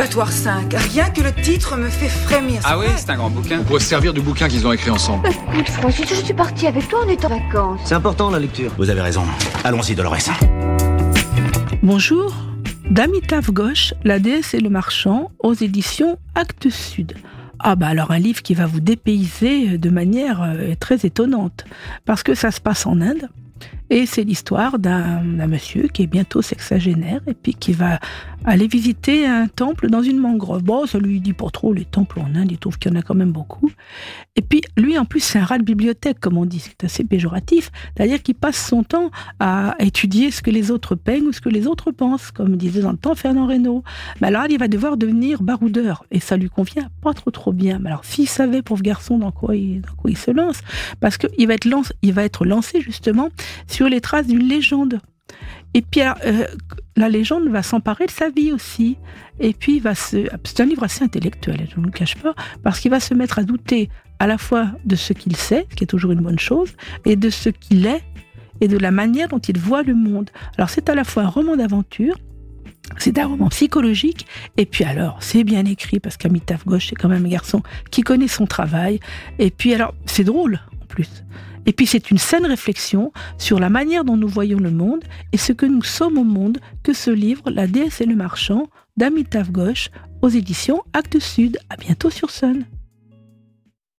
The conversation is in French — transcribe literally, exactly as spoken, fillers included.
L'abattoir cinq. Rien que le titre me fait frémir. Ah oui, c'est un grand bouquin. On pourrait se servir du bouquin qu'ils ont écrit ensemble. Écoute, Francis, je suis partie avec toi, on est en vacances. C'est important, la lecture. Vous avez raison. Allons-y, Dolores. Bonjour, d'Amitav Ghosh, La déesse et le marchand, aux éditions Actes Sud. Ah bah alors un livre qui va vous dépayser de manière euh, très étonnante, parce que ça se passe en Inde, et c'est l'histoire d'un, d'un monsieur qui est bientôt sexagénaire, et puis qui va aller visiter un temple dans une mangrove. Bon, ça lui dit pas trop, les temples en Inde, il trouve qu'il y en a quand même beaucoup. Et puis, lui, en plus, c'est un rat de bibliothèque, comme on dit, c'est assez péjoratif, c'est-à-dire qu'il passe son temps à étudier ce que les autres peignent ou ce que les autres pensent, comme disait dans le temps Fernand Reynaud. Mais alors, il va devoir devenir baroudeur, et ça lui convient pas trop trop bien. Mais alors, s'il savait, pauvre garçon, dans quoi il, dans quoi il se lance, parce qu'il va être lancé, il va être lancé, justement, sur les traces d'une légende. Et puis, alors, euh, la légende va s'emparer de sa vie aussi. Et puis, il va se... c'est un livre assez intellectuel, je ne le cache pas, parce qu'il va se mettre à douter à la fois de ce qu'il sait, ce qui est toujours une bonne chose, et de ce qu'il est, et de la manière dont il voit le monde. Alors, c'est à la fois un roman d'aventure, c'est un roman psychologique, et puis alors, c'est bien écrit, parce qu'Amitav Ghosh, c'est quand même un garçon qui connaît son travail, et puis alors, c'est drôle, en plus. Et puis c'est une saine réflexion sur la manière dont nous voyons le monde et ce que nous sommes au monde que ce livre, La déesse et le marchand, d'Amitav Ghosh, aux éditions Actes Sud. À bientôt sur Sun.